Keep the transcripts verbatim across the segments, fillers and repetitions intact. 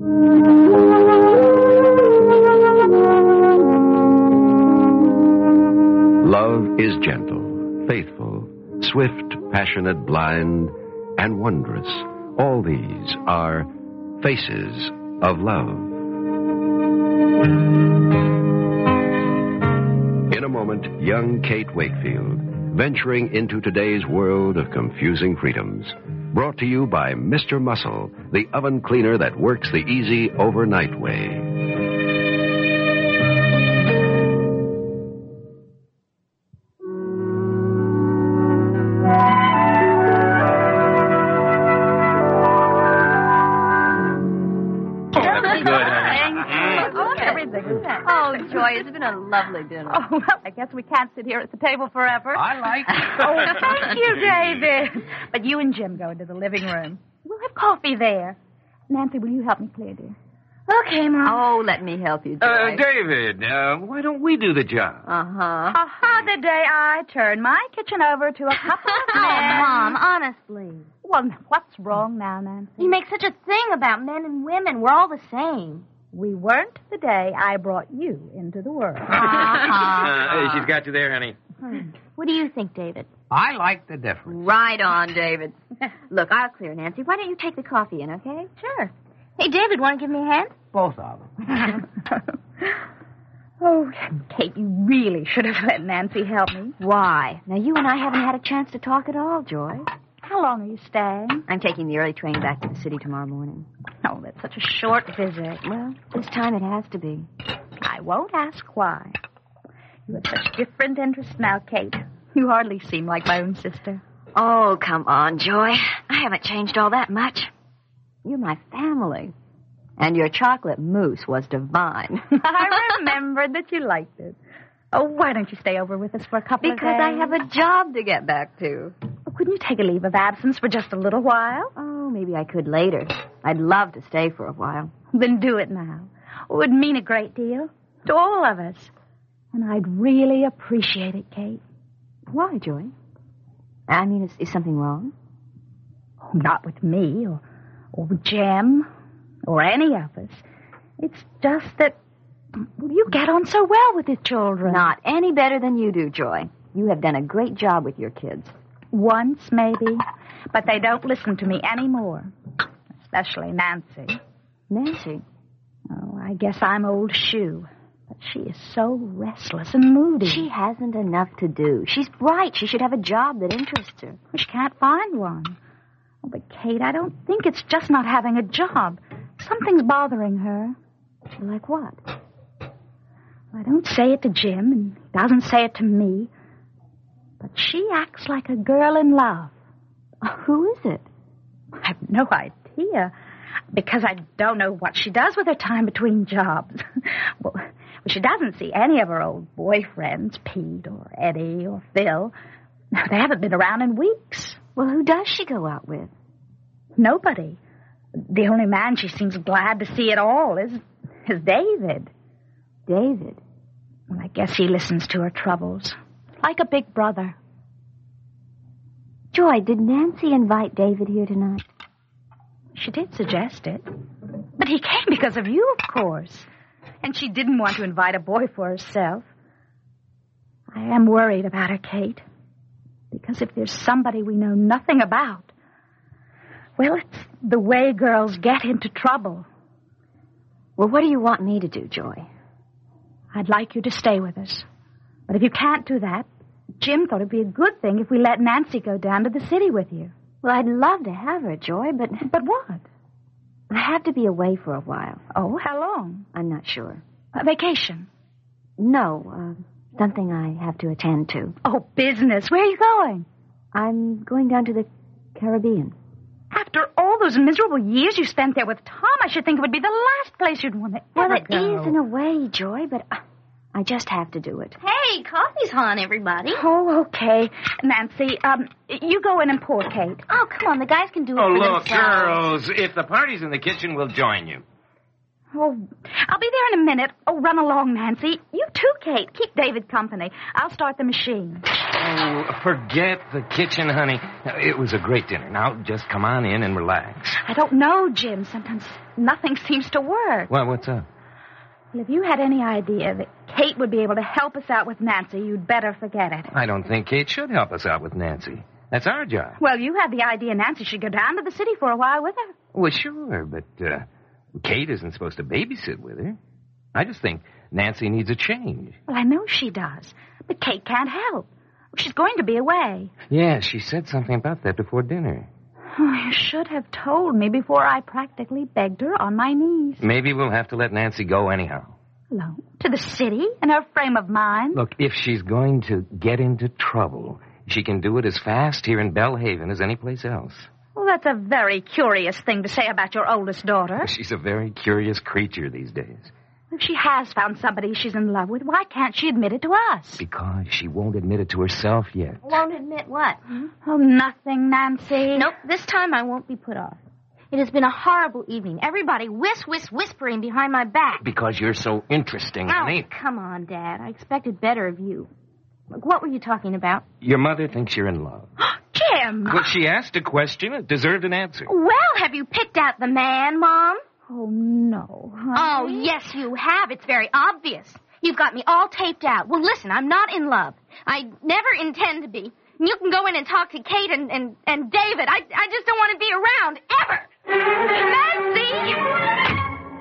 Love is gentle, faithful, swift, passionate, blind, and wondrous. All these are faces of love. In a moment, young Kate Wakefield, venturing into today's world of confusing freedoms. Brought to you by Mister Muscle, the oven cleaner that works the easy overnight way. It's been a lovely dinner. Oh, well, I guess we can't sit here at the table forever. I like it. Oh, thank you, David. But you and Jim go into the living room. We'll have coffee there. Nancy, will you help me clear, dear? Okay, Mom. Oh, let me help you, Joy. Uh, David, uh, why don't we do the job? Uh-huh. Aha, the day I turn my kitchen over to a couple of men. Oh, Mom, honestly. Well, what's wrong now, Nancy? You make such a thing about men and women. We're all the same. We weren't the day I brought you into the world. Uh-huh. uh, she's got you there, honey. What do you think, David? I like the difference. Right on, David. Look, I'll clear, Nancy. Why don't you take the coffee in, okay? Sure. Hey, David, want to give me a hand? Both of them. Oh, Kate, you really should have let Nancy help me. Why? Now, you and I haven't had a chance to talk at all, Joy. How long are you staying? I'm taking the early train back to the city tomorrow morning. Oh, that's such a short visit. Well, this time it has to be. I won't ask why. You have such different interests now, Kate. You hardly seem like my own sister. Oh, come on, Joy. I haven't changed all that much. You're my family. And your chocolate mousse was divine. I remembered that you liked it. Oh, why don't you stay over with us for a couple because of days? I have a job to get back to. Oh, couldn't you take a leave of absence for just a little while? Oh, maybe I could later. I'd love to stay for a while. Then do it now. It would mean a great deal to all of us. And I'd really appreciate it, Kate. Why, Joy? I mean, is, is something wrong? Oh, not with me or, or with Jim or any of us. It's just that well, you get on so well with the children. Not any better than you do, Joy. You have done a great job with your kids. Once, maybe. But they don't listen to me anymore. Especially Nancy. Nancy? Oh, I guess I'm old shoe. But she is so restless and moody. She hasn't enough to do. She's bright. She should have a job that interests her. She can't find one. Oh, but, Kate, I don't think it's just not having a job. Something's bothering her. Like what? I don't say it to Jim, and he doesn't say it to me. But she acts like a girl in love. Who is it? I've no idea, because I don't know what she does with her time between jobs. well, well, she doesn't see any of her old boyfriends, Pete or Eddie or Phil. They haven't been around in weeks. Well, who does she go out with? Nobody. The only man she seems glad to see at all is, is David. David? Well, I guess he listens to her troubles. Like a big brother. Joy, did Nancy invite David here tonight? She did suggest it. But he came because of you, of course. And she didn't want to invite a boy for herself. I am worried about her, Kate. Because if there's somebody we know nothing about, well, it's the way girls get into trouble. Well, what do you want me to do, Joy? I'd like you to stay with us. But if you can't do that, Jim thought it'd be a good thing if we let Nancy go down to the city with you. Well, I'd love to have her, Joy, but... But what? I have to be away for a while. Oh, how long? I'm not sure. A vacation? No, uh, something I have to attend to. Oh, business. Where are you going? I'm going down to the Caribbean. After all those miserable years you spent there with Tom, I should think it would be the last place you'd want to well, ever it go. is in a way, Joy, but I just have to do it. Hey, coffee's on, everybody. Oh, okay. Nancy, um, you go in and pour, Kate. Oh, come on, the guys can do it Oh, for look, themselves. girls, if the party's in the kitchen, we'll join you. Oh, I'll be there in a minute. Oh, run along, Nancy. You too, Kate. Keep David company. I'll start the machine. Oh, forget the kitchen, honey. It was a great dinner. Now, just come on in and relax. I don't know, Jim. Sometimes nothing seems to work. Well, what's up? Well, if you had any idea that Kate would be able to help us out with Nancy, you'd better forget it. I don't think Kate should help us out with Nancy. That's our job. Well, you had the idea Nancy should go down to the city for a while with her. Well, sure, but uh, Kate isn't supposed to babysit with her. I just think Nancy needs a change. Well, I know she does, but Kate can't help. She's going to be away. Yeah, she said something about that before dinner. Oh, you should have told me before I practically begged her on my knees. Maybe we'll have to let Nancy go anyhow. Alone? To the city? In her frame of mind? Look, if she's going to get into trouble, she can do it as fast here in Bellhaven as any place else. Well, that's a very curious thing to say about your oldest daughter. She's a very curious creature these days. If she has found somebody she's in love with, why can't she admit it to us? Because she won't admit it to herself yet. Won't admit what? Hmm? Oh, nothing, Nancy. Nope, this time I won't be put off. It has been a horrible evening. Everybody whis, whis, whispering behind my back. Because you're so interesting, Oh, honey. come on, Dad. I expected better of you. Look, what were you talking about? Your mother thinks you're in love. Jim! Well, she asked a question. It deserved an answer. Well, have you picked out the man, Mom? Oh, no. Oh, yes, you have. It's very obvious. You've got me all taped out. Well, listen, I'm not in love. I never intend to be. You can go in and talk to Kate and, and, and David. I, I just don't want to be around, ever. Nancy!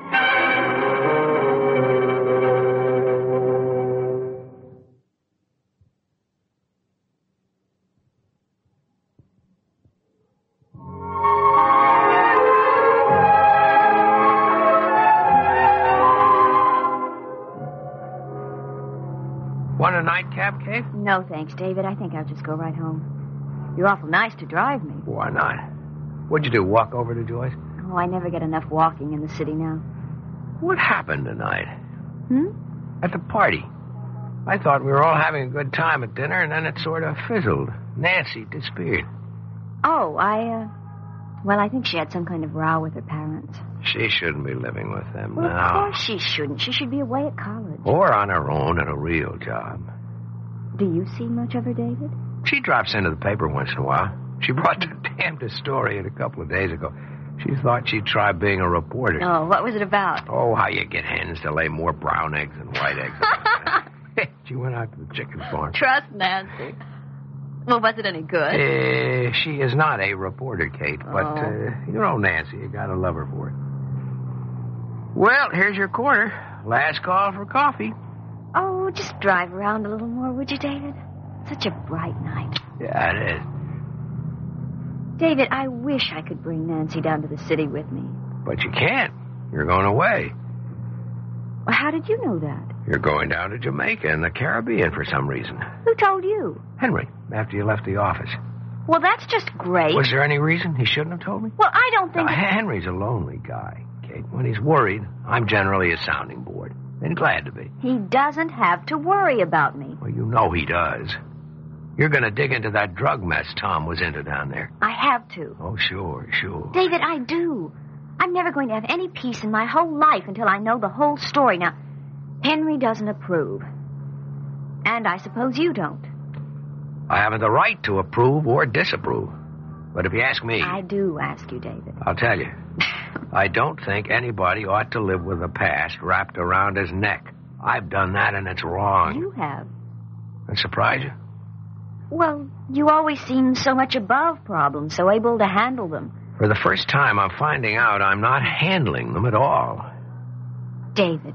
Want a nightcap, Kate? No, thanks, David. I think I'll just go right home. You're awful nice to drive me. Why not? What'd you do, walk over to Joyce? Oh, I never get enough walking in the city now. What happened tonight? Hmm? At the party. I thought we were all having a good time at dinner, and then it sort of fizzled. Nancy disappeared. Oh, I, uh... Well, I think she had some kind of row with her parents. She shouldn't be living with them Well, now. of course she shouldn't. She should be away at college. Or on her own at a real job. Do you see much of her, David? She drops into the paper once in a while. She brought the damnedest story in a couple of days ago. She thought she'd try being a reporter. Oh, what was it about? Oh, how you get hens to lay more brown eggs than white eggs. She went out to the chicken farm. Trust Nancy. Well, was it any good? Uh, she is not a reporter, Kate, but, Oh. uh, you know Nancy. You gotta love her for it. Well, here's your quarter. Last call for coffee. Oh, just drive around a little more, would you, David? Such a bright night. Yeah, it is. David, I wish I could bring Nancy down to the city with me. But you can't. You're going away. Well, how did you know that? You're going down to Jamaica and the Caribbean for some reason. Who told you? Henry, after you left the office. Well, that's just great. Was there any reason he shouldn't have told me? Well, I don't think... Now, Henry's a lonely guy, Kate. When he's worried, I'm generally a sounding board. And glad to be. He doesn't have to worry about me. Well, you know he does. You're going to dig into that drug mess Tom was into down there. I have to. Oh, sure, sure. David, I do. I'm never going to have any peace in my whole life until I know the whole story. Now, Henry doesn't approve. And I suppose you don't. I haven't the right to approve or disapprove. But if you ask me... I do ask you, David. I'll tell you. I don't think anybody ought to live with a past wrapped around his neck. I've done that, and it's wrong. You have. That surprise you? Well, you always seem so much above problems, so able to handle them. For the first time, I'm finding out I'm not handling them at all. David,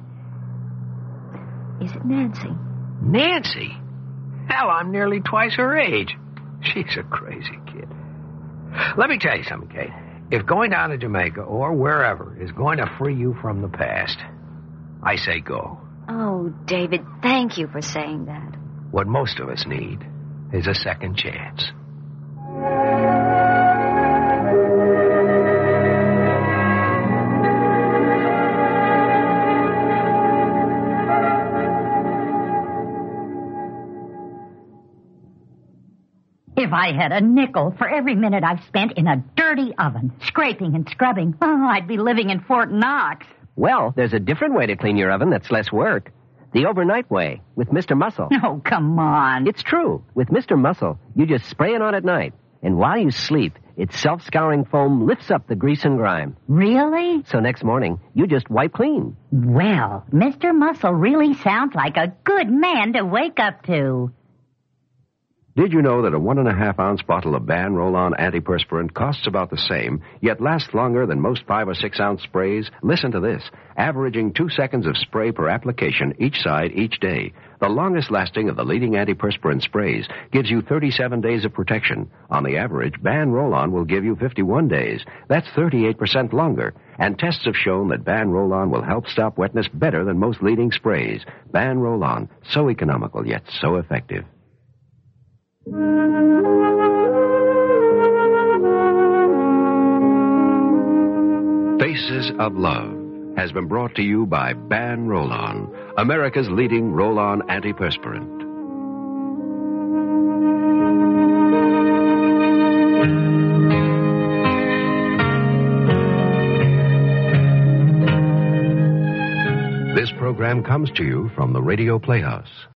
is it Nancy? Nancy? Hell, I'm nearly twice her age. She's a crazy kid. Let me tell you something, Kate. If going down to Jamaica or wherever is going to free you from the past, I say go. Oh, David, thank you for saying that. What most of us need is a second chance. If I had a nickel for every minute I've spent in a dirty oven, scraping and scrubbing, oh, I'd be living in Fort Knox. Well, there's a different way to clean your oven that's less work. The overnight way, with Mister Muscle. Oh, come on. It's true. With Mister Muscle, you just spray it on at night. And while you sleep, its self-scouring foam lifts up the grease and grime. Really? So next morning, you just wipe clean. Well, Mister Muscle really sounds like a good man to wake up to. Did you know that a one and a half ounce bottle of Ban Roll-On antiperspirant costs about the same, yet lasts longer than most five or six ounce sprays? Listen to this. Averaging two seconds of spray per application each side each day. The longest lasting of the leading antiperspirant sprays gives you thirty-seven days of protection. On the average, Ban Roll-On will give you fifty-one days. That's thirty-eight percent longer. And tests have shown that Ban Roll-On will help stop wetness better than most leading sprays. Ban Roll-On, so economical yet so effective. Faces of Love has been brought to you by Ban Roll-On, America's leading roll-on antiperspirant. This program comes to you from the Radio Playhouse.